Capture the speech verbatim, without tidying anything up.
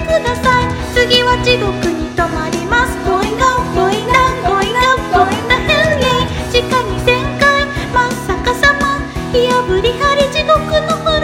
ください。次は地獄に止まります。 Going up, going down, going up, going to hell, yeah。 地下にせんかい真っ逆さま、火あぶりはり地獄の冬